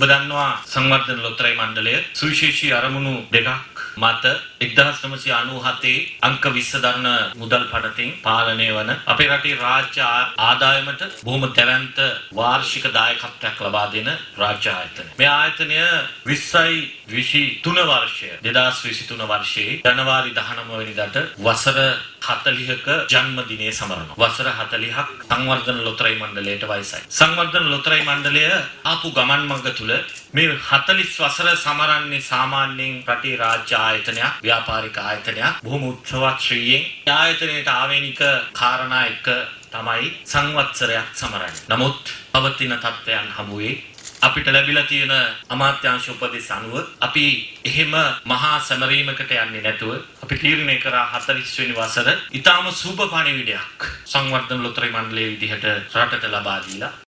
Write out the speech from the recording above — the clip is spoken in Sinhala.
දන්නවා සංවර්ධන ලොතරැයි මණ්ඩලය සුවිශේෂී අරමුණු දෙකක් මත 1997 අංක 20 දරන මුදල් පනතින් පාලනය වන අපේ රටේ රාජ්‍ය ආදායමට බොහොම දැවැන්ත වාර්ෂික දායකත්වයක් ලබා දෙන රාජ්‍ය ආයතනය. මේ ආයතනය 2023 වර්ෂය 2023 වර්ෂයේ ජනවාරි 19 වෙනිදාට වසර 40ක ජන්මදිනය සමරනවා. වසර 40ක් සංවර්ධන ලොතරැයි මණ්ඩලයට වයසයි. සංවර්ධන ලොතරැයි මණ්ඩලය ආපු ගමන් මඟ තුල මේ 40 වසර සමරන්නේ සාමාන්‍යයෙන් රටේ රාජ්‍ය ආයතනයක්, ව්‍යාපාරික ආයතනයක්. බොහොම උත්සවශ්‍රීයෙන් ආයතනයට ආවේනික කාරණා එක තමයි සංවත්සරයක් සමරන්නේ. නමුත් පවතින තත්ත්වයන් හමුවේ අපිට ලැබිලා තියෙන අමාත්‍යාංශ උපදෙස් අනුව අපි එහෙම මහා සැමරීමකට යන්නේ නැතුව අපි තීරණය කරා 40 වෙනි වසර ඊටාම සුබ පණිවිඩයක් සංවර්ධන ලොතරැයි මණ්ඩලයේ විදිහට රටට ලබා දීලා